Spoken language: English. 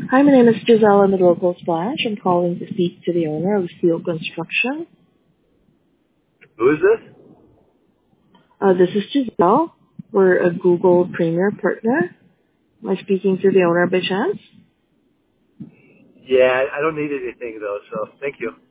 Hi, my name is Giselle. I'm with Local Splash. I'm calling to speak to the owner of Steel Construction. Who is this? This is Giselle. We're a Google Premier partner. Am I speaking to the owner by chance? Yeah, I don't need anything though, so thank you.